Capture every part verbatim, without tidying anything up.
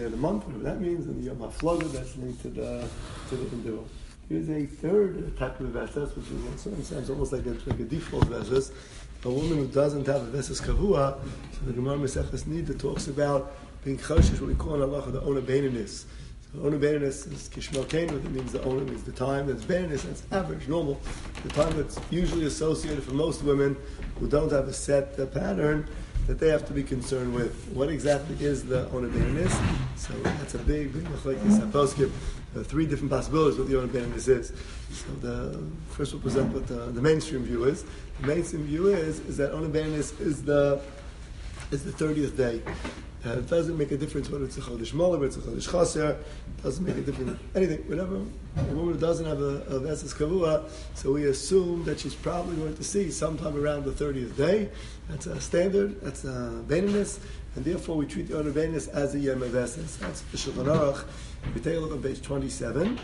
day of the month, whatever that means, and the Yom HaFlaga, that's linked to the to the Indira. Here's a third type of Vesas, which is in certain sense almost like a, like a default Vesas. A woman who doesn't have a Vesas Kavua, so the Gemara Maseches Nida talks about being choshesh, what we call in halacha the Ona Beininus. So Ona Beininus is Kishmel Kenu, that means the Ona means the time that's Beininus, that's average, normal. The time that's usually associated for most women who don't have a set uh, pattern that they have to be concerned with. What exactly is the Ona Beininus? So that's a big, big machlekes haposkim. There are three different possibilities what the Ona Beininus is. So the first we'll present what the, the mainstream view is. The mainstream view is is that Ona Beininus is the is the thirtieth day. Uh, it doesn't make a difference whether it's a Chodesh Mola, whether it's a Chodesh Chaser. It doesn't make a difference. Anything, whatever. A woman who doesn't have a, a Vesas Kavua, so we assume that she's probably going to see sometime around the thirtieth day. That's a standard. That's a Beininus. And therefore we treat the Ona Beininus as a Yom Vesas. That's the Shulchan Aruch. We take a look on page twenty-seven.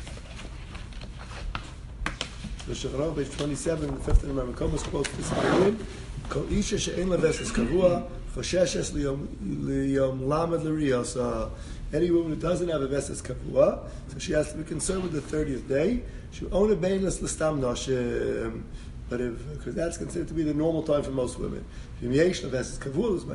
The Shulchan Aruch, page twenty-seven, the fifth and Rambam quotes this opinion. Kol isha she'en la Vesas Kavua, choshesh liyom lamed l'riyasa. Any woman who doesn't have a Vesas Kavua, so she has to be concerned with the thirtieth day. She own a Beininus l'stam nashim. But if, because that's considered to be the normal time for most women. But a woman who has a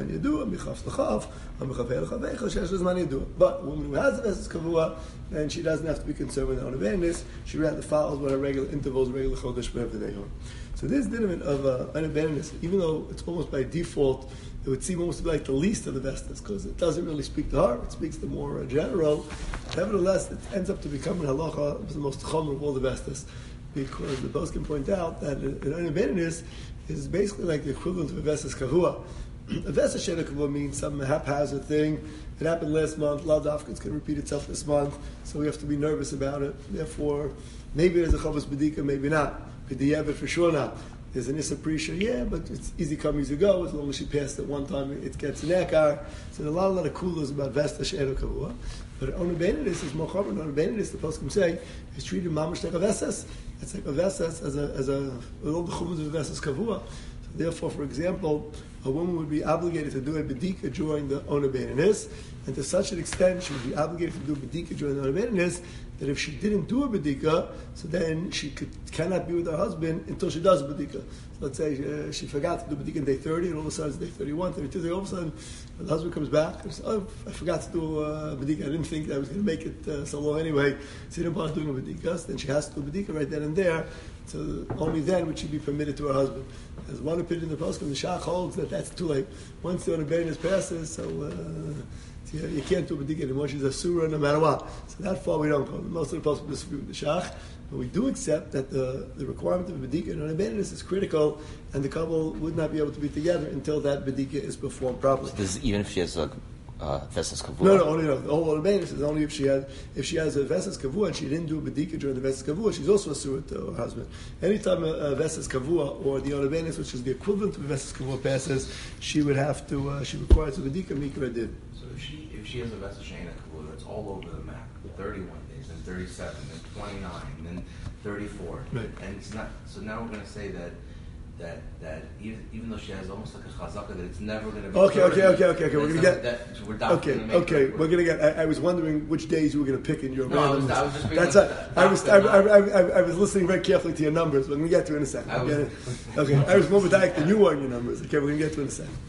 Vesas Kavua, then she doesn't have to be concerned with her own Beininus. She rather follows what her regular intervals, regular chodesh, whatever they are. So this dilemma of uh, an Beininus, even though it's almost by default, it would seem almost to be like the least of the Vestas, because it doesn't really speak to her, it speaks to more uh, general. Nevertheless, it ends up to becoming halacha, the most common of all the Vestas. Because the boss can point out that an Ona Beininus is basically like the equivalent of a Vesas Kavua. A Vesas Shena Kavua means some haphazard thing. It happened last month, Lav Dafka, it's going to repeat itself this month, so we have to be nervous about it. Therefore, maybe there's a Chavos B'dika, maybe not. B'diavad for sure not. There's an Issa Prisha, yeah, but it's easy come, easy go. As long as she passed it one time, it gets an Ekar. So there are a lot, a lot of kulas about Vesas Shena Kavua. But Ona Beininus is more common. Ona Beininus, the poskim say, is treated mamash like a Vesas. It's like a Vesas as a, as a, all the chumras of a Vesas Kavua. So therefore, for example, a woman would be obligated to do a bedika during the Ona Beininus, and to such an extent, she would be obligated to do a bedika during the Ona Beininus, that if she didn't do a bedika, so then she could, cannot be with her husband until she does a bedika. So let's say uh, she forgot to do bedika on day thirty, and all of a sudden it's day thirty-one, thirty-two, all of a sudden the husband comes back and says, oh, I forgot to do uh, bedika, I didn't think I was going to make it uh, so long anyway, so she didn't bother doing a bedika, then she has to do a bedika right then and there, so only then would she be permitted to her husband. There's one opinion in the Poskim, the Shach holds that that's too late. Once the Ona Beininus passes, so uh, you, you can't do a bedika anymore. She's a surah no matter what. So that far we don't go. Most of the Poskim disagree with the Shach, but we do accept that the, the requirement of a bedika and Ona Beininus is critical, and the couple would not be able to be together until that bedika is performed properly. So this is even if she has a Uh, Vesas Kavua. No, no, only no. The whole Ona Beininus is only if she has if she has a Vesas Kavua and she didn't do a bedika during the Vesas Kavua, she's also a surah to her husband. Anytime a, a Vesas Kavua or the Ona Beininus, which is the equivalent of a Vesas Kavua, passes, she would have to. Uh, she requires a bedika. Mikra did. So if she if she has a Vesas Shena Kavua, that's all over the map. thirty-one days, then thirty-seven, then twenty-nine, then thirty-four, right. And it's not. So now we're going to say that. That, that even, even though she has almost like a chazaka, that it's never going to be. Okay, okay, okay, okay, okay. We're going to get. That, we're okay, gonna okay. We're going to get. I, I was wondering which days you were going to pick in your. No, I was, I was just. That's a, I was. I, I, I, I was listening very carefully to your numbers. We're going to get to it in a second. I was, okay, I was more medayek than you were in your numbers. Okay, we're going to get to it in a second.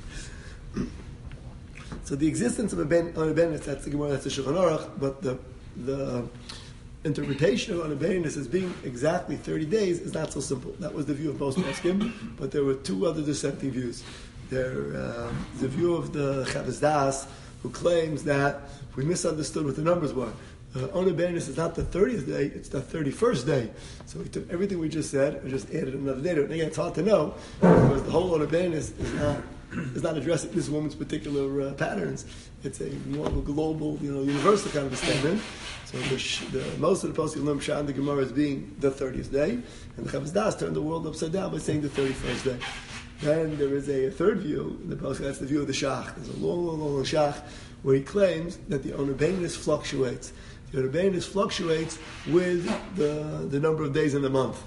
So the existence of a ben on a Beininus, that's the Gemara, that's the Shulchan Aruch, but the the. interpretation of Ona Beininus as being exactly thirty days is not so simple. That was the view of most poskim, but there were two other dissenting views. There, um, the view of the Chavos Das, who claims that we misunderstood what the numbers were. Uh, Ona Beininus is not the thirtieth day, it's the thirty-first day. So we took everything we just said and just added another day to it. And again, it's hard to know, because the whole Ona Beininus is not is not addressing this woman's particular uh, patterns. It's a more of a global, you know, universal kind of a statement. So the, the, most of the poskim learn Pshat in the Gemara as being the thirtieth day, and the Chavos Das turned the world upside down by saying the thirty-first day. Then there is a, a third view in the poskim, that's the view of the Shach. There's a long, long, long Shach where he claims that the Ona Beininus fluctuates. The Ona Beininus fluctuates with the, the number of days in the month.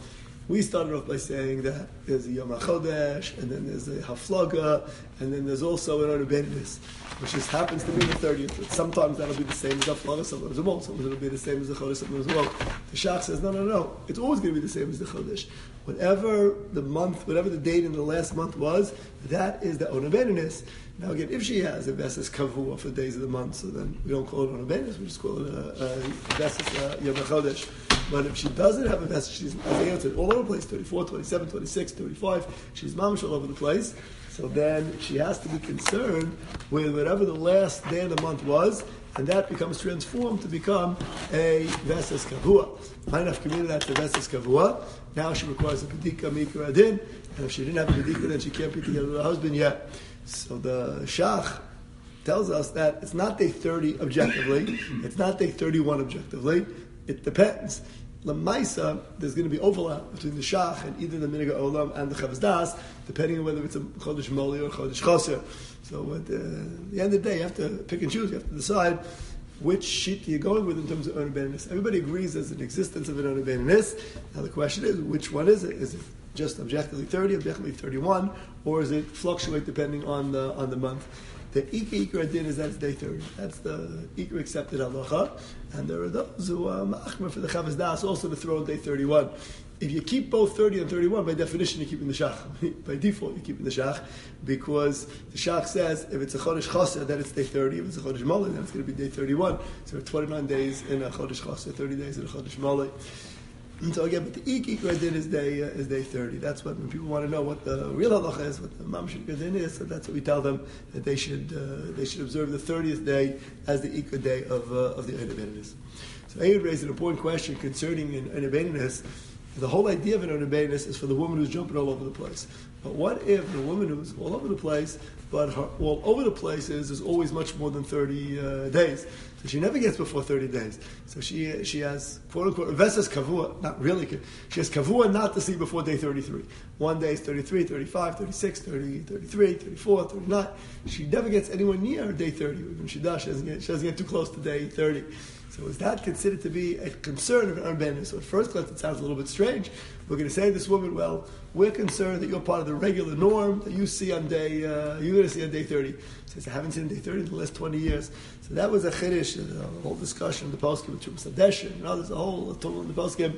We started off by saying that there's a Yom HaChodesh, and then there's a Haflaga, and then there's also an Orna Beinis, which just happens to be the thirtieth. But sometimes that'll be the same as Haflaga, sometimes it won't. Sometimes it'll be the same as the Chodesh, sometimes it won't. The Shach says, no, no, no. It's always going to be the same as the Chodesh. Whatever the month, whatever the date in the last month was, that is the Orna Beinis. Now again, if she has a Veses Kavua for the days of the month, so then we don't call it Orna Beinis, we just call it a, a Veses uh, Yom HaChodesh. But if she doesn't have a Veses, she's, as I answered, all over the place, thirty-four, twenty-seven, twenty-six, thirty-five, she's mamish all over the place, so then she has to be concerned with whatever the last day of the month was, and that becomes transformed to become a Veses Kavua. Enough community that's a Veses Kavua. Now she requires a Bedika Mikra Adin, and if she didn't have a Bedika, then she can't be together with her husband yet. So the Shach tells us that it's not day thirty objectively, it's not day thirty-one objectively, it depends. Lamaisa, there's going to be overlap between the Shach and either the Minhag Olam and the Chavaz Das, depending on whether it's a Chodesh Moli or Chodesh Chaser. So at the, at the end of the day, you have to pick and choose, you have to decide which sheet you're going with in terms of Orna Beinis. Everybody agrees there's an existence of an Orna Beinis. Now the question is, which one is it? Is it just objectively thirty, objectively thirty-one, or is it fluctuate depending on the on the month? The Ika Ikra Din is that's day thirty. That's the Ikra accepted halacha, and there are those who are machmer for the Chavaz Das also to throw in day thirty-one. If you keep both thirty and thirty-one, by definition you're keeping the Shach. By default you're keeping the Shach, because the Shach says if it's a Chodesh Chaser, then it's day thirty. If it's a Chodesh Moli, then it's going to be day thirty-one. So there are twenty-nine days in a Chodesh Chaser, thirty days in a Chodesh Moli. And so again, but the Ik Ikra Din is day uh, is day thirty. That's what when people want to know what the real halacha is, what the Mamash Ikra Din is. So that's what we tell them, that they should uh, they should observe the thirtieth day as the Ikra day of uh, of the Orna Beinis. So I would raise an important question concerning an Orna Beinis. The whole idea of an Orna Beinis is for the woman who's jumping all over the place. But what if the woman who's all over the place, but her all over the place is, is always much more than thirty uh, days? So she never gets before thirty days. So she she has, quote unquote, Veses Kavua, not really, she has Kavua not to see before day thirty-three. One day is thirty-three, thirty-five, thirty-six, thirty, thirty-three, thirty-four, thirty-nine. She never gets anywhere near day thirty. When she does, she doesn't get, she doesn't get too close to day thirty. So is that considered to be a concern of an Orna Beinis? So at first glance it sounds a little bit strange. We're going to say to this woman, well, we're concerned that you're part of the regular norm that you see on day, uh, you're going to see on day thirty. She says, I haven't seen day thirty in the last twenty years. So that was a chiddush, a whole discussion in the poskim with Trumas Hadeshin, and others, a whole total in the poskim.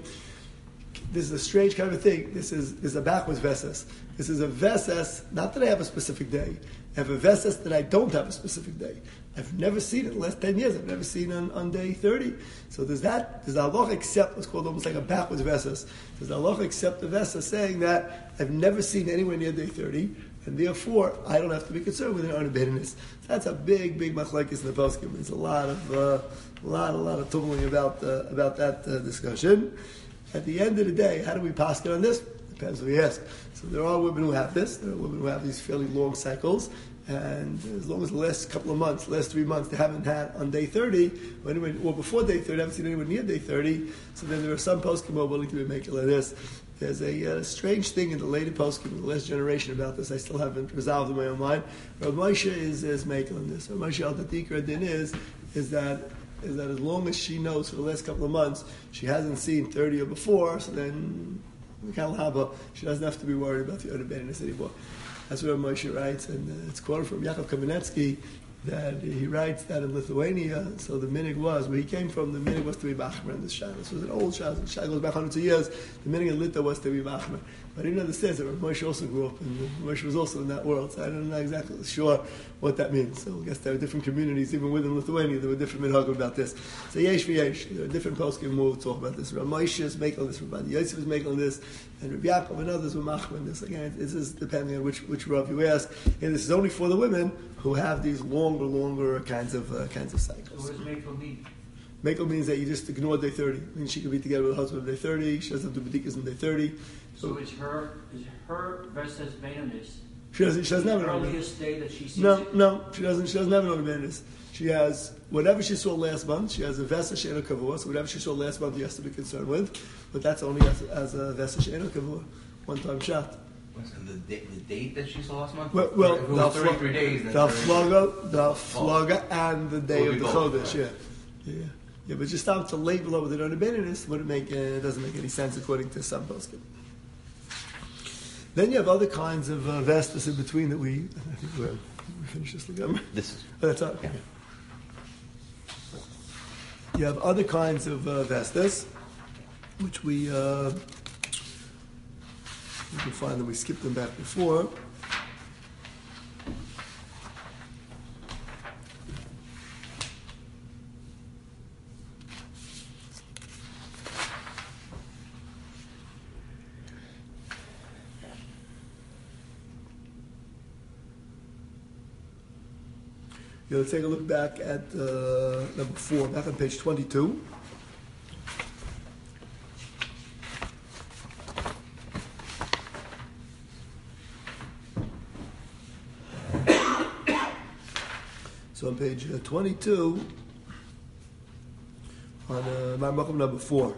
This is a strange kind of thing. This is, this is a backwards Veses. This is a Veses, not that I have a specific day. I have a Veses that I don't have a specific day. I've never seen it in the last ten years. I've never seen it on, on day thirty. So does that, does the halacha accept what's called almost like a backwards Veses? Does the halacha accept the Veses saying that I've never seen anywhere near day thirty, and therefore I don't have to be concerned with an Orna Beinis? So that's a big, big machlekes in the poskim. There's a lot of, uh, a lot, a lot of tumbling about uh, about that uh, discussion. At the end of the day, how do we pass it on this? Depends who we ask. So there are women who have this. There are women who have these fairly long cycles. And as long as the last couple of months, last three months, they haven't had on day thirty, or, anyway, or before day thirty, they haven't seen anyone near day thirty, so then there are some poskim who are willing to be making like this. There's a uh, strange thing in the later poskim, in the last generation about this, I still haven't resolved in my own mind. Rav Moshe is, is making on this. Rav Moshe al-Tatikra din is, is that is that as long as she knows for the last couple of months she hasn't seen thirty or before, so then she doesn't have to be worried about the Orna Beinis anymore. That's what Moshe writes, and uh, it's quoted from Yaakov Kamenetsky that he writes that in Lithuania, so the minhag was, where he came from, the minhag was to be machmer in this shah. This was an old shah, the shah goes back hundreds of years, the minhag in Lithuania was to be machmer. But I didn't understand that Moshe also grew up, and Moshe was also in that world, so I'm not exactly sure what that means. So I guess there are different communities, even within Lithuania, there were different minhagim about this. So yesh v'yesh, there are different poskim who will talk about this. Rav Moshe is making this, Rabbi Yosef is making this, and Rabbi Yaakov and others were machmer in this. Again, this is depending on which which Rav you ask, and this is only for the women who have these longer, longer kinds of uh, kinds of cycles. So what does Mekel mean? Mekel means that you just ignore day thirty. I mean, she could be together with her husband on day thirty. She doesn't have to do bedikas on day thirty. So, so it's her, is her Veses Beinis. She doesn't. She doesn't have an earliest day that she sees. No, it? no, she doesn't. She doesn't have an Orna Beinis. She has whatever she saw last month. She has a Veses She'ena Kavua. So whatever she saw last month, you have to be concerned with. But that's only as, as a Veses She'ena Kavua, one time shot. And the, date, the date that she saw last month? Well, well it was the thirty-three days. The flaga, the flaga, and the day of the chodesh. Yeah, yeah, yeah. But just stop to label over the Orna Beinis would make uh, it doesn't make any sense according to some poskim. Then you have other kinds of uh, vestas in between that we, I think we're, we finished this again. This is. Oh, that's all. Okay. You have other kinds of uh, vestas, which we, uh, you can find that we skipped them back before. Yeah, let's take a look back at uh, number four, back on page twenty-two. So on page uh, twenty-two, on uh, Makom number four.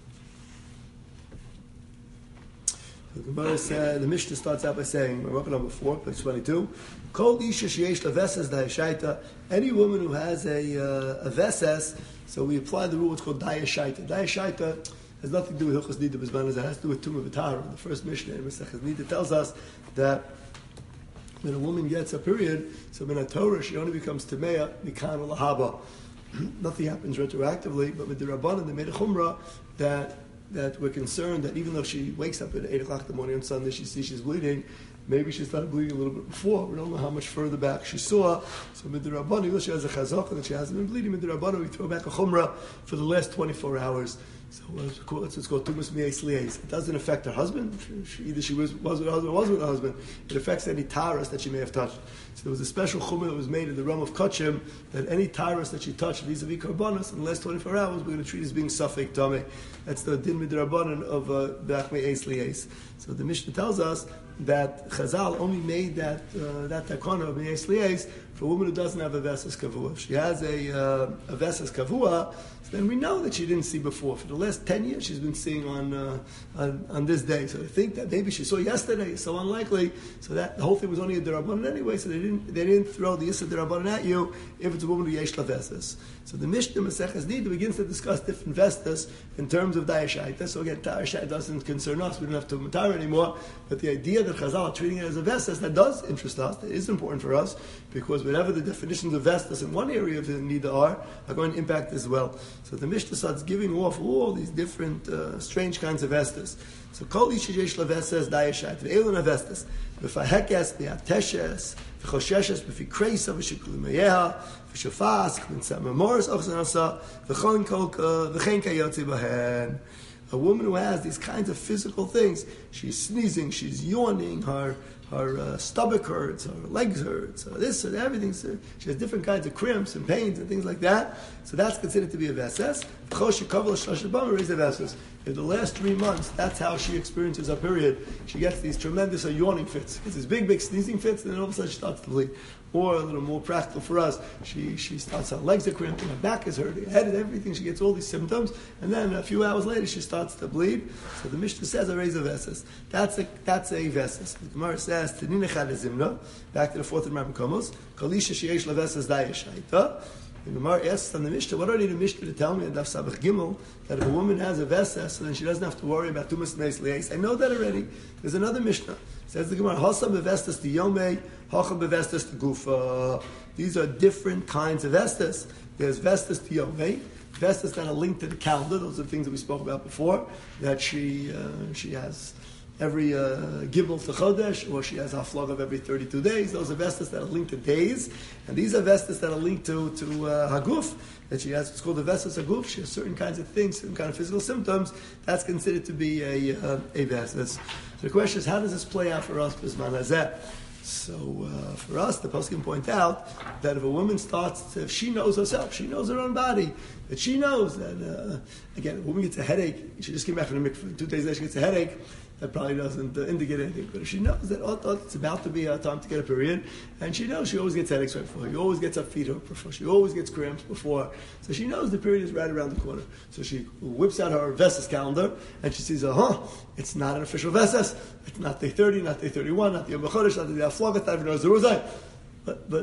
The Gemara said, the Mishnah starts out by saying, Makom number four, page twenty-two, Kol isha sheyesh leveses dayashaita, any woman who has a, uh, a veses, so we apply the rule, what's called dayashaita. Dayashaita has nothing to do with Hilchos Nida B'Zman, it has to do with Tumah V'Tahara. The first Mishnah in Masechas Nida tells us that when a woman gets a period, so in a Torah, she only becomes Tameya, Mikan Lahaba. Nothing happens retroactively, but with the Rabbanan, they made a Chumrah that that we're concerned that even though she wakes up at eight o'clock in the morning on Sunday, she sees she's bleeding, maybe she started bleeding a little bit before. We don't know how much further back she saw. So Mid Rabbanan, even though she has a chazaka that she hasn't been bleeding, Mid Rabbanan, we throw back a Chumrah for the last twenty-four hours. So what's it called? It's called Tumas Mi'es Li'es. It doesn't affect her husband. She, she, either she was, was with her husband or was with her husband. It affects any taras that she may have touched. So there was a special chumrah that was made in the realm of Kachim that any taras that she touched vis-a-vis karbanos in the last twenty-four hours, we're going to treat as being safek tameh. That's the din midrabanan of B'ach Mi'es Li'es. So the Mishnah tells us that Chazal only made that uh, that takana of Mi'es Li'es for a woman who doesn't have a vesas kavua. If she has a, uh, a vesas kavua, then we know that she didn't see before. For the last ten years, she's been seeing on, uh, on on this day. So they think that maybe she saw yesterday. It's so unlikely. So that the whole thing was only a derabanan anyway. So they didn't they didn't throw the issa derabanan at you if it's a woman who yesh lavesas. So the Mishnah Maseches Nida begins to discuss different vestas in terms of dayashaita. So again, dayashaita doesn't concern us. We don't have to matar anymore. But the idea that Chazal are treating it as a vestas, that does interest us. That is important for us because whatever the definitions of vestas in one area of the Nida are, are going to impact as well. So the Mishnah starts giving off all these different uh, strange kinds of vestas. So kol ish yesh lavesas dayashaita ve'elun avestas v'fahekes v'ateshes v'chosheshes v'fikreisa v'shikul meyeha v'shafas v'ntzamamoris ochzanasa v'chon kol v'chen kayotzi b'hen. A woman who has these kinds of physical things, she's sneezing, she's yawning, her her uh, stomach hurts, her legs hurts, or this and everything. So she has different kinds of cramps and pains and things like that. So that's considered to be a veses. In the last three months, that's how she experiences her period. She gets these tremendous uh, yawning fits. It's these big, big sneezing fits, and then all of a sudden she starts to bleed. Or a little more practical for us, she she starts, her legs are cramping, her back is hurting, her head and everything. She gets all these symptoms, and then a few hours later she starts to bleed. So the Mishnah says, "I raise a veses." That's a that's a veses. The Gemara says, "Tenina chad zimna." Back to the fourth and Rabban Komos, "Kalisha sheyesh leveses dayashaita." The Gemara asks on the Mishnah, "What do I need a Mishnah to tell me in Daf Sabach Gimel that if a woman has a veses, so then she doesn't have to worry about tumas meis li'es?" I know that already. There's another Mishnah. Says the Gemara, "Hasa bevestas the yomei, hacha bevestas the gufa." These are different kinds of vestas. There's vestas the yomei, vestas that are linked to the calendar. Those are the things that we spoke about before. That she uh, she has every uh, gimel to chodesh, or she has a flog of every thirty-two days. Those are vestas that are linked to days, and these are vestas that are linked to to uh, haguf. That she has, it's called the vestas haguf. She has certain kinds of things, certain kind of physical symptoms. That's considered to be a uh, a vestas. So the question is, how does this play out for us, Bisman Hazeh? So uh, for us, the poskim point out that if a woman starts, to, if she knows herself, she knows her own body, that she knows that, uh, again, if a woman gets a headache, she just came back from the mikveh, two days later she gets a headache, that probably doesn't uh, indicate anything. But if she knows that oh, oh, it's about to be a time to get a period, and she knows she always gets headaches right before, she always gets up feet before, she always gets cramps before, so she knows the period is right around the corner. So she whips out her Veses calendar, and she sees, uh huh, it's not an official Veses, it's not day thirty, not day thirty-one, not the Yom HaChodesh, not the Aflagat, not even the Rozai. But, but,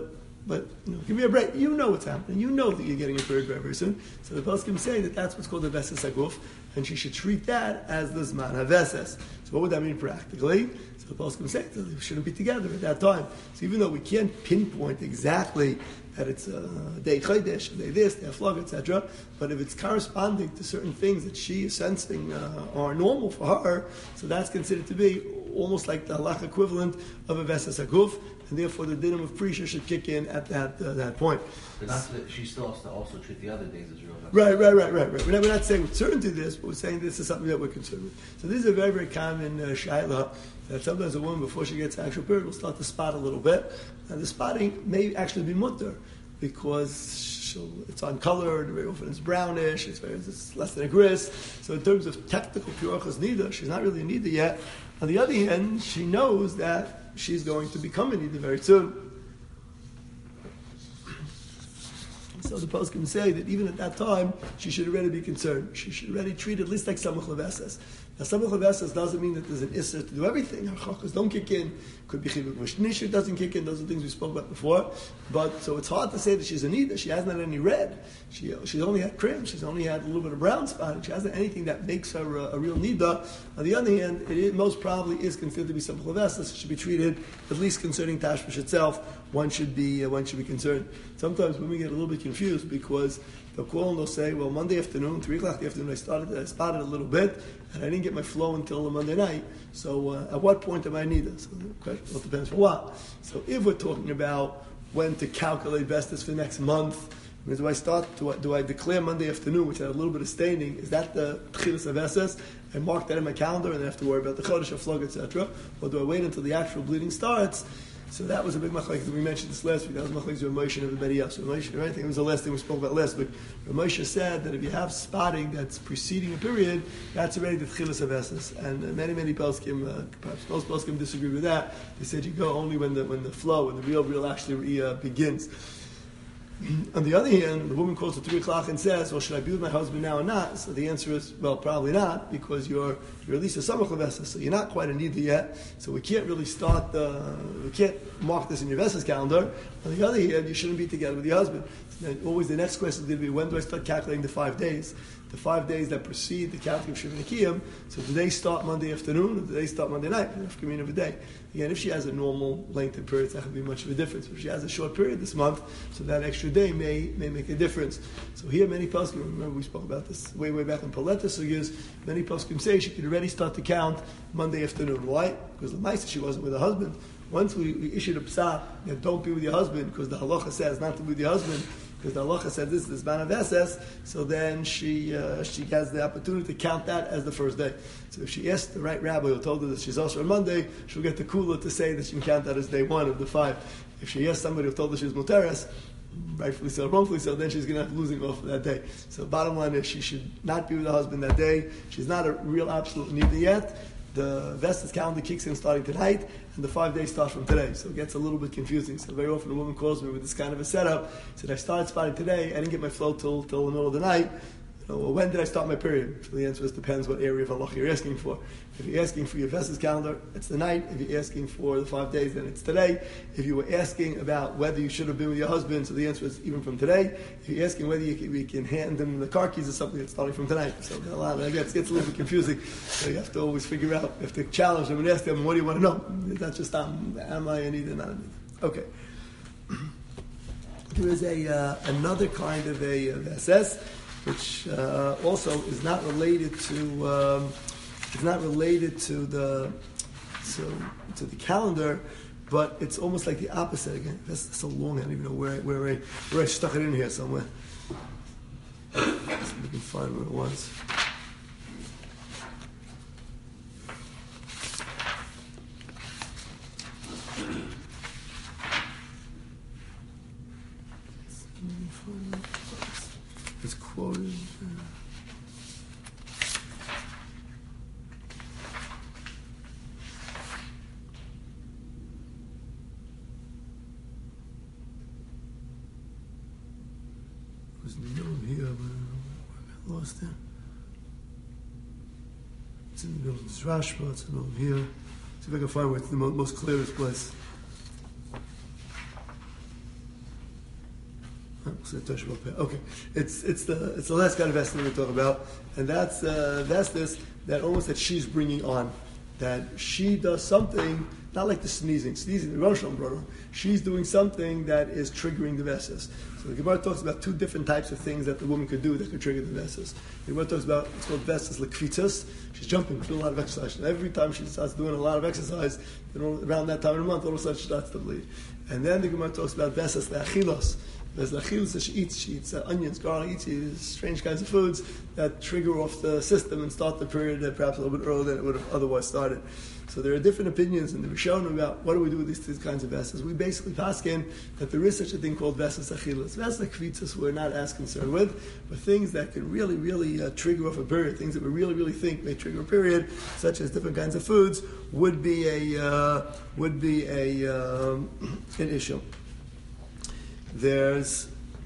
but you know, give me a break. You know what's happening. You know that you're getting a period very, very soon. So the poskim say that that's what's called the veses haguf, and she should treat that as the zman haveses. So what would that mean practically? So the poskim say that they shouldn't be together at that time. So even though we can't pinpoint exactly that it's a day chodesh, day this, day flog, et cetera, but if it's corresponding to certain things that she is sensing uh, are normal for her, so that's considered to be almost like the halach equivalent of a veses haguf, and therefore the dinim of prisha should kick in at that uh, that point. But not that she still has to also treat the other days as real. Right, right, right, right, right. We're not, we're not saying with certainty this, but we're saying this is something that we're concerned with. So this is a very, very common uh, shaila, that sometimes a woman, before she gets actual period, will start to spot a little bit. And the spotting may actually be mutter, because she'll, it's uncolored, very often it's brownish, it's, very, it's less than a gris. So in terms of technical purachas nida, she's not really a nida yet. On the other hand, she knows that she's going to become a nida very soon. So the post can say that even at that time, she should already be concerned. She should already treat it at least like samach leveses. Now, samach leveses doesn't mean that there's an isser to do everything. Her chachas don't kick in. Could be chivuk v'shnishir doesn't kick in. Those are things we spoke about before. But so it's hard to say that she's a nida. She hasn't had any red. She she's only had crim. She's only had a little bit of brown spot. She hasn't anything that makes her a, a real nida. On the other hand, it is, most probably is considered to be samach leveses. It should be treated at least concerning tashmish itself. One should be uh, one should be concerned. Sometimes women get a little bit confused because they'll call and they'll say, "Well, Monday afternoon, three o'clock in the afternoon, I started, I spotted a little bit, and I didn't get my flow until the Monday night. So, uh, at what point am I needed?" So, the question well, depends for what. So, if we're talking about when to calculate vestas for the next month, I mean, do I start? Do I, do I declare Monday afternoon, which had a little bit of staining? Is that the tchilas of vestas? I mark that in my calendar, and I have to worry about the chodesh, flug, et cetera. Or do I wait until the actual bleeding starts? So that was a big machlek that we mentioned this last week. That was machlek with Moshe and everybody else. So Moshe, right? I think it was the last thing we spoke about last week. Moshe said that if you have spotting that's preceding a period, that's already the tchilas of vestas. And uh, many, many poskim, uh, perhaps most poskim disagree with that. They said you go only when the when the flow, when the real, real actually uh, begins. On the other hand, the woman calls at three o'clock and says, "Well, should I be with my husband now or not?" So the answer is, well, probably not, because you're you're at least a samach levesa, so you're not quite a nida yet. So we can't really start. Uh, we can't mark this in your vesas calendar. On the other hand, you shouldn't be together with your husband. And always the next question is going to be, when do I start calculating the five days? The five days that precede the counting of Shivin Akiyam. So do they start Monday afternoon or do they start Monday night? After of a day. Again, if she has a normal length of period, it's not going to be much of a difference. If she has a short period this month, so that extra day may may make a difference. So here, many poskim, remember we spoke about this way, way back in Paletta Sugyas, many poskim say she could already start to count Monday afternoon. Why? Because the Maisa, she wasn't with her husband. Once we, we issued a psak that don't be with your husband, because the halacha says not to be with your husband, because the halacha said this is man of S S, so then she uh, she has the opportunity to count that as the first day. So if she asked the right rabbi who told her that she's also on Monday, she'll get the kula to say that she can count that as day one of the five. If she asked somebody who told her she was muteres, rightfully so, wrongfully so, then she's going to have to lose it off for that day. So bottom line is she should not be with her husband that day. She's not a real absolute neither yet. The Vestas calendar kicks in starting tonight, and the five days start from today. So it gets a little bit confusing. So very often a woman calls me with this kind of a setup. Said, I started spotting today, I didn't get my flow till till the middle of the night. You know, well, when did I start my period? So the answer is depends what area of halacha you're asking for. If you're asking for your Vestas calendar, it's the night. If you're asking for the five days, then it's today. If you were asking about whether you should have been with your husband, so the answer is even from today. If you're asking whether you can, we can hand them the car keys or something, it's starting from tonight. So a lot of that gets, gets a little bit confusing. So you have to always figure out, you have to challenge them and ask them, what do you want to know? That's just, um, am I a neither, not a neither? Okay. There is a uh, another kind of a of S S, which uh, also is not related to um, it's not related to the to, to the calendar, but it's almost like the opposite again. That's so long, I don't even know where I, where I where I stuck it in here somewhere. So we can find where it was. It's quoted. It was known here, but I lost it. It's in the middle of this Rashba, it's in the middle of here. See if I can find where it's the most clearest place. Okay, it's it's the it's the last kind of vesting we talk about, and that's uh, vestis that almost that she's bringing on, that she does something not like the sneezing, sneezing the Rosh Hashanah. She's doing something that is triggering the vestis. So the Gemara talks about two different types of things that the woman could do that could trigger the vestis. The Gemara talks about it's called vestis lekvitzas. She's jumping, doing a lot of exercise. And every time she starts doing a lot of exercise, you know, around that time of the month, all of a sudden she starts to bleed. And then the Gemara talks about vestis leachilos. There's lachilos that she eats. She eats uh, onions, garlic, eats these strange kinds of foods that trigger off the system and start the period that perhaps a little bit earlier than it would have otherwise started. So there are different opinions in the Rishonim about what do we do with these, these kinds of vestas. We basically paskin that there is such a thing called vestas achilas. Vestas kvitzas we're not as concerned with, but things that can really, really uh, trigger off a period, things that we really, really think may trigger a period, such as different kinds of foods, would be a uh, would be a um, an issue. There's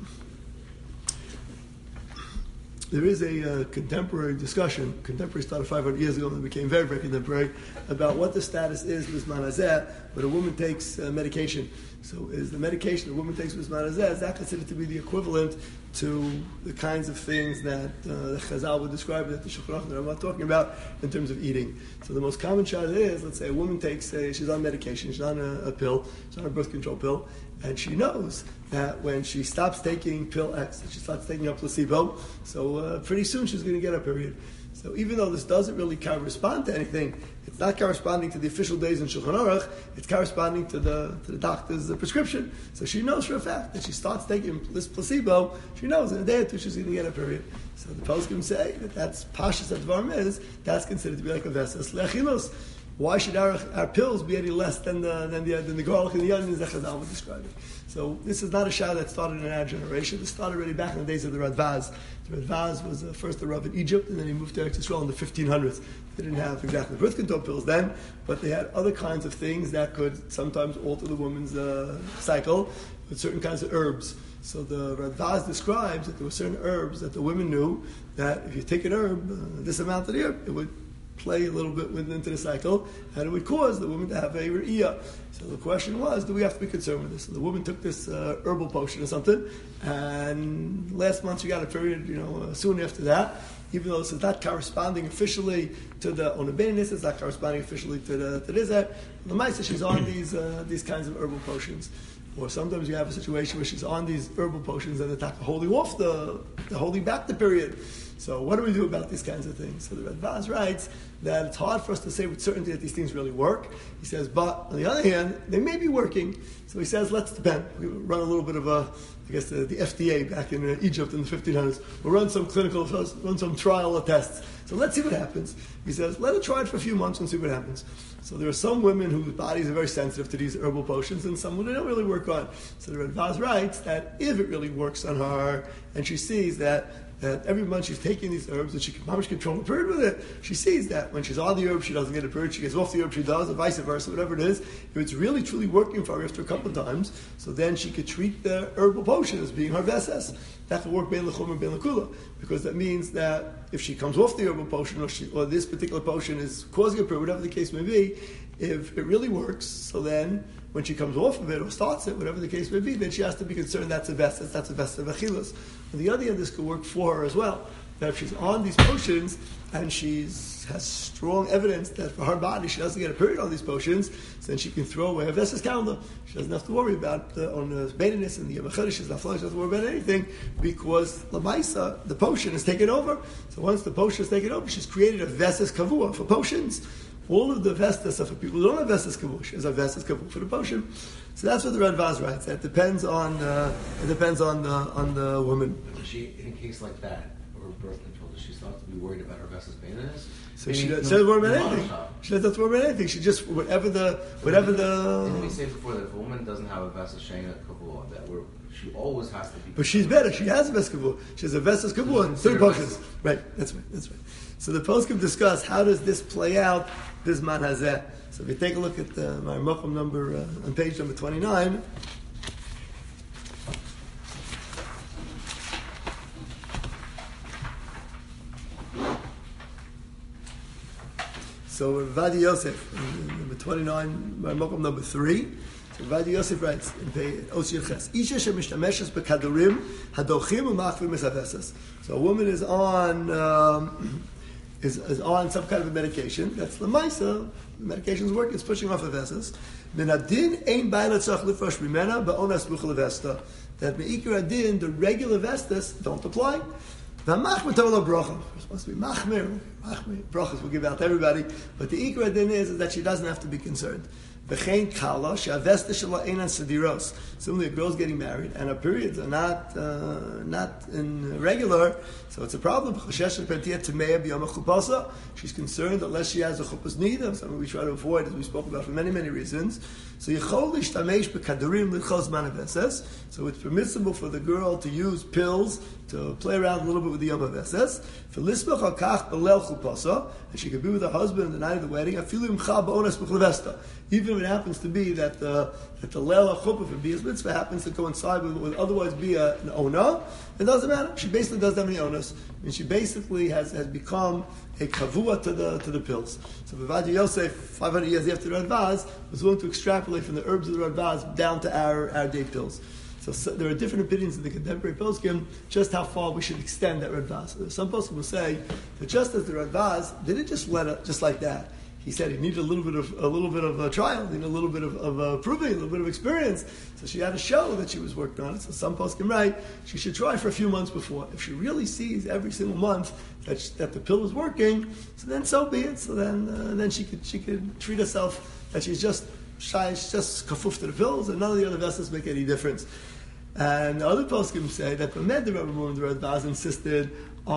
There is a uh, contemporary discussion, contemporary started five hundred years ago and it became very, very contemporary, about what the status is with manazeh when a woman takes uh, medication. So is the medication a woman takes with manazeh, is that considered to be the equivalent to the kinds of things that uh, the Chazal would describe, that the Shulchan Aruch that I'm not talking about, in terms of eating? So the most common shot is, let's say a woman takes, a, she's on medication, she's on a, a pill, she's on a birth control pill, and she knows that when she stops taking pill X, she starts taking a placebo, so uh, pretty soon she's going to get a period. So even though this doesn't really correspond to anything, it's not corresponding to the official days in Shulchan Aruch, it's corresponding to the to the doctor's uh, prescription. So she knows for a fact that she starts taking this placebo, she knows in a day or two she's going to get a period. So the poskim say that that's pashas advarim is, that's considered to be like a vesas lechilos. Why should our, our pills be any less than the than the than the garlic and the onions that Chazal would describe it? So this is not a shah that started in our generation. This started already back in the days of the Radvaz. The Radvaz was uh, first a Rav in Egypt, and then he moved to Eretz Yisrael in the fifteen hundreds. They didn't have exactly birth control pills then, but they had other kinds of things that could sometimes alter the woman's uh, cycle with certain kinds of herbs. So the Radvaz describes that there were certain herbs that the women knew that if you take an herb, uh, this amount of the herb, it would play a little bit with into the cycle, and it would cause the woman to have a re'iyah. So the question was, do we have to be concerned with this? So the woman took this uh, herbal potion or something, and last month she got a period, you know, uh, soon after that, even though this is not corresponding officially to the onabenis, it's not corresponding officially to the to this. The Maisa, she's on these uh, these kinds of herbal potions. Or sometimes you have a situation where she's on these herbal potions and they're holding off the, the holding back the period. So what do we do about these kinds of things? So the Radvaz writes that it's hard for us to say with certainty that these things really work. He says, but on the other hand, they may be working. So he says, let's depend. We run a little bit of a, I guess the, the F D A back in uh, Egypt in the fifteen hundreds. We'll run some clinical, run some trial tests. So let's see what happens. He says, let it try it for a few months and see what happens. So there are some women whose bodies are very sensitive to these herbal potions, and some they don't really work on. So the Radvaz writes that if it really works on her, and she sees that that every month she's taking these herbs and she can how much control her period with it, she sees that when she's on the herb she doesn't get a period, she gets off the herb she does, or vice versa, whatever it is. If it's really truly working for her after a couple of times, so then she could treat the herbal potion as being her vesses. That could work bein lechum and bein lekula, because that means that if she comes off the herbal potion, or, she, or this particular potion is causing a period, whatever the case may be, if it really works, so then when she comes off of it or starts it, whatever the case may be, then she has to be concerned that's a vestas, that's a vestas of achilas. On the other hand, this could work for her as well. That if she's on these potions and she's has strong evidence that for her body she doesn't get a period on these potions, so then she can throw away her vestas calendar. She doesn't have to worry about the, on the Beininus and the Yom HaChodesh, she's not flowing, she doesn't worry about anything, because Lamaisa, the potion, is taken over. So once the potion is taken over, she's created a vestas kavua for potions. All of the vestas are for people who don't have vestas kavush. There's a vestas kavush for the potion. So that's what the Radvaz writes. That depends on uh, it depends on the on the woman. Does she, in a case like that, or birth control, does she start to be worried about her vestas beininus? So she doesn't no, worry about no anything. She doesn't have to worry about anything. She just whatever the whatever the. Didn't we say before that if a woman doesn't have a vestas sheina kavua, that we're she always has to be. But she's better. She has a vestas kavua. She has a vestas kavua and three potions. Right. That's right. That's right. So the poskim discuss how does this play out. This man hazeh. So if you take a look at uh, my Makom number uh, on page number twenty-nine. So Vadi Yosef, number twenty-nine, my Makom number three. So Rabbi Yosef writes in Osir Ches, Isha shemishtameshes bekadurim hadochim u'machvim misavesas. So a woman is on um, is, is on some kind of a medication. That's the Maisa. The medication's working. It's pushing off a vesas. Min adin ein ba'ila tzach lifrosh b'mena ba'onas buchel vesta. That me'ikar adin, the regular vestas don't apply. V'machmer tola bracha. It's supposed to be machmer. Machmer brachas will give out to everybody. But the ikar adin is, is that she doesn't have to be concerned. V'chein kala she'avesta shela einan sediros. Suddenly a girl's getting married and her periods are not uh, not in regular, so it's a problem. She's concerned unless she has a chuppah's nida, something we try to avoid, as we spoke about for many many reasons. So yichol lishtamesh bekadurim lidchos manaveses. So it's permissible for the girl to use pills to play around a little bit with the yom haveses. For lismach hakach belel chupasa, and she could be with her husband the night of the wedding. Afilu imcha ba'onas b'chulevesta. Even if it happens to be that the that the leil chuppah for biyas mitzvah happens to coincide with what would otherwise be a, an ona, it doesn't matter. She basically doesn't have any onas, and she basically has, has become a kavua to the to the pills. So Vadia Yosef, five hundred years after the Radbaz, was willing to extrapolate from the herbs of the Radbaz down to our our day pills. So, so there are different opinions in the contemporary poskim just how far we should extend that Radbaz. So some poskim will say that just as the Radbaz didn't just let it just like that. He said he needed a little bit of a little bit of a trial, he needed a little bit of, of uh, proving, a little bit of experience. So she had to show that she was working on it. So some poskim write she should try for a few months before. If she really sees every single month that she, that the pill is working, so then so be it. So then uh, then she could she could treat herself that she's just shy, she's just kafuf to the pills, and none of the other vessels make any difference. And the other poskim say that the Med the Rebbe Moon the Radbaz insisted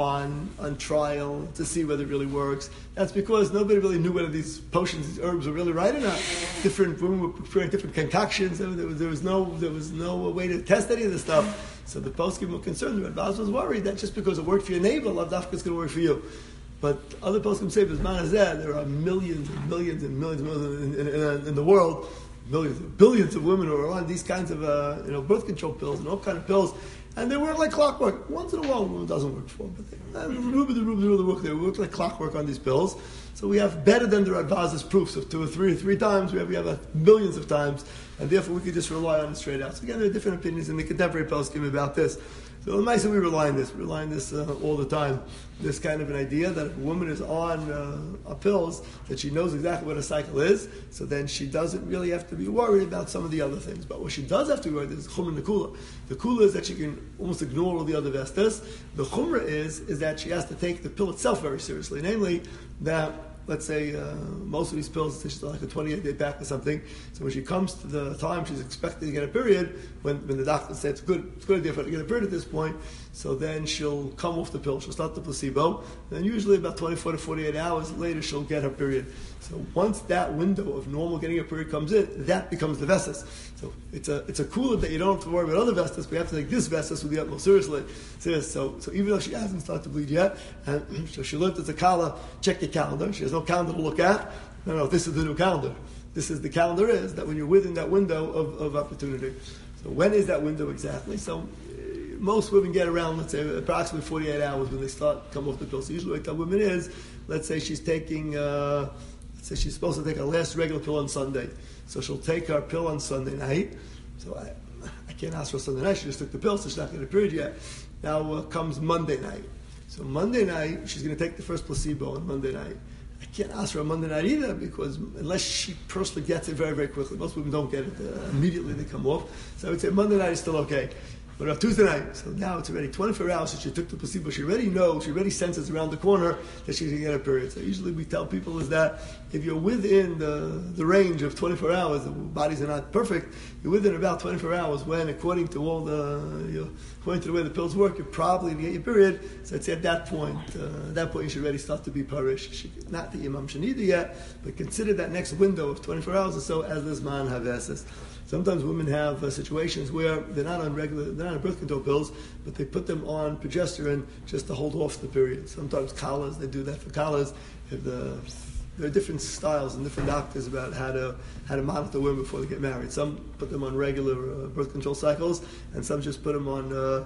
on on trial to see whether it really works. That's because nobody really knew whether these potions, these herbs, were really right or not. Different women were preparing different concoctions. There was, there was no there was no way to test any of this stuff. So the poskim were concerned. The Radbaz was worried that just because it worked for your neighbor, Lav Dafka is going to work for you. But other poskim say, Bisman Hazeh, there are millions and millions and millions, and millions in, in, in, in the world. Millions, billions of women who are on these kinds of uh, you know birth control pills and all kind of pills, and they work like clockwork. Once in a while, a woman doesn't work for them, but they uh, ruby the ruby the work. They work like clockwork on these pills. So we have better than the Radbaz's proofs of two or three, three times. We have we have uh, millions of times, and therefore we could just rely on it straight out. So again, there are different opinions in the contemporary poskim about this. So in Maisa, we rely on this. We rely on this uh, all the time. This kind of an idea that if a woman is on uh, pills, that she knows exactly what a cycle is, so then she doesn't really have to be worried about some of the other things. But what she does have to be worried is chumra and the kula. The kula is that she can almost ignore all the other vestas. The chumra is is that she has to take the pill itself very seriously. Namely, that let's say uh, most of these pills, she's like a twenty-eight day pack or something. So when she comes to the time she's expecting to get a period, when, when the doctor says it's good, it's a good idea for her to get a period at this point, so then she'll come off the pill, she'll start the placebo, and usually about twenty-four to forty-eight hours later she'll get her period. So once that window of normal getting a period comes in, that becomes the vestas. So it's a it's a cooler that you don't have to worry about other vestas, but you have to take this vestas with the utmost seriously. So, so, so even though she hasn't started to bleed yet, and so she learned as a kala, check your calendar, she has no calendar to look at. No, no, this is the new calendar. This is the calendar is that when you're within that window of, of opportunity. So when is that window exactly? So uh, most women get around, let's say, approximately forty-eight hours when they start come off the pill. So usually what that woman is, let's say she's taking, uh, let's say she's supposed to take her last regular pill on Sunday. So she'll take her pill on Sunday night. So I, I can't ask for Sunday night. She just took the pill, so she's not getting a period yet. Now uh, comes Monday night. So Monday night, she's going to take the first placebo on Monday night. I can't ask her on Monday night either because unless she personally gets it very, very quickly. Most women don't get it uh, immediately, they come off. So I would say Monday night is still okay. But on Tuesday night, so now it's already twenty-four hours since she took the placebo. She already knows, she already senses around the corner that she's going to get a period. So usually we tell people is that if you're within the, the range of twenty-four hours, the bodies are not perfect, you're within about twenty-four hours when, according to all the, you know, according to the way the pills work, you're probably going to get your period. So I'd say at that point, uh, at that point you should already start to be parish. She, not the Imam Shanida yet, but consider that next window of twenty-four hours or so as this man haveses. Sometimes women have uh, situations where they're not on regular, they're not on birth control pills, but they put them on progesterone just to hold off the period. Sometimes collars, they do that for collars. If the, there are different styles and different doctors about how to how to monitor women before they get married. Some put them on regular uh, birth control cycles, and some just put them on uh,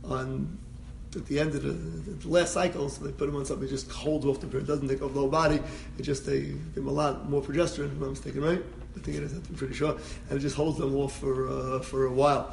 on at the end of the, the last cycle. So they put them on something that just holds off the period. It doesn't take off the whole body. It just they give them a lot more progesterone. If I'm not mistaken, right? I think it is, I'm pretty sure, and it just holds them off for uh, for a while.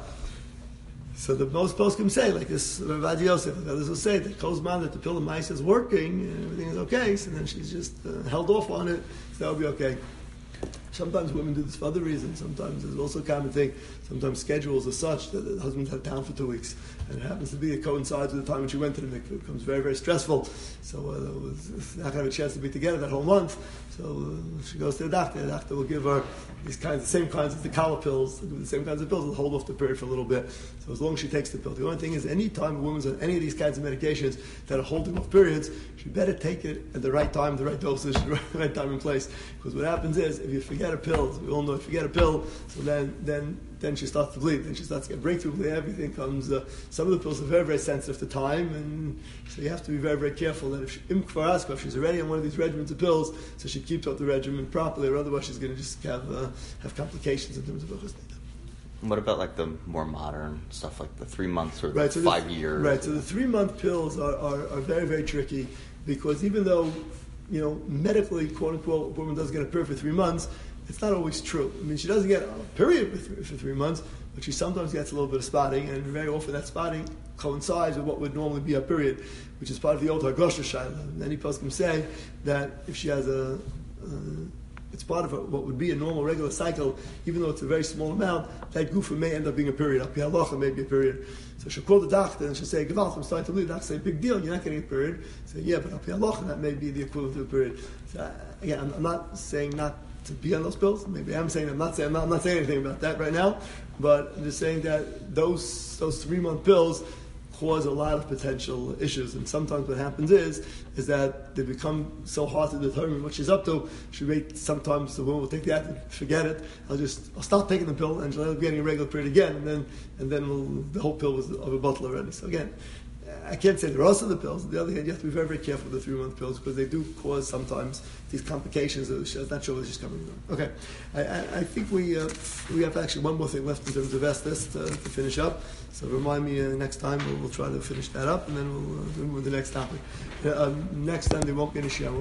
So the most poskim say, like this Rav Yosef, like others will say, that Kozman, that the pill of mice is working, and everything is okay, so then she's just uh, held off on it, so that will be okay. Sometimes women do this for other reasons. Sometimes there's also a common thing. Sometimes schedules are such that the husband's out of town for two weeks. And it happens to be, it coincides with the time when she went to the mikveh. It becomes very, very stressful. So uh, it's not going to have a chance to be together that whole month. So uh, she goes to the doctor. The doctor will give her these kinds, the same kinds as the Kala pills. They'll give her the same kinds of pills. Will hold off the period for a little bit. So as long as she takes the pill. The only thing is, any time a woman's on any of these kinds of medications that are holding off periods, she better take it at the right time, the right dosage, the right, right time and place. Because what happens is, if you forget a pill, we all know if you forget a pill, so then then then she starts to bleed, then she starts to get breakthrough bleed, everything comes, uh, some of the pills are very, very sensitive to time, and so you have to be very, very careful that if she, if she's already on one of these regimens of pills, so she keeps up the regimen properly, or otherwise she's going to just have uh, have complications in terms of Ochos Nida. What about like the more modern stuff, like the three months or right, the so five the, years? Right, so the three-month pills are, are, are very, very tricky, because even though, you know, medically, quote-unquote, a woman does get a period for three months, it's not always true. I mean, she doesn't get a period for three, for three months, but she sometimes gets a little bit of spotting, and very often that spotting coincides with what would normally be a period, which is part of the old Hagosha Shaila. Many poskim say that if she has a, uh, it's part of a, what would be a normal regular cycle, even though it's a very small amount, that gufa may end up being a period. Al pi halacha may be a period. So she'll call the doctor and she'll say, Gevalt, I'm starting to bleed. The doctor say, big deal, you're not getting a period. Say, yeah, but al pi halacha, that may be the equivalent of a period. So, uh, again, I'm, I'm not saying not to be on those pills. Maybe I'm saying I'm not saying I'm not, I'm not saying anything about that right now, but I'm just saying that those those three month pills cause a lot of potential issues. And sometimes what happens is is that they become so hard to determine what she's up to. She may sometimes the woman will take the act and forget it. I'll just I'll start taking the pill and she'll end up getting a regular period again, and then and then we'll, the whole pill was of a bottle already. So again, I can't say there are also the pills. On the other hand, you have to be very, very careful with the three-month pills, because they do cause sometimes these complications. I'm not sure whether she's coming on. Okay, I, I, I think we uh, we have actually one more thing left in terms of Estes to, to finish up. So remind me uh, next time we'll, we'll try to finish that up, and then we'll, uh, we'll move to the next topic. Uh, um, next time there won't be any share.